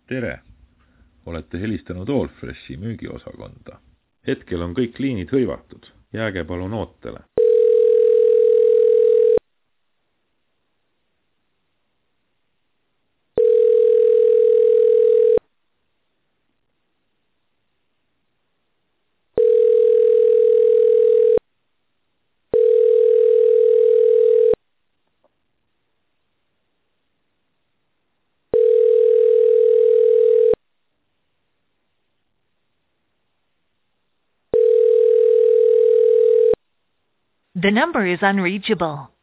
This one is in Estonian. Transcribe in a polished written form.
Tere! Olete helistanud Allfreshi müügiosakonda. Hetkel on kõik liinid hõivatud. Jääge palun ootele. The number is unreachable.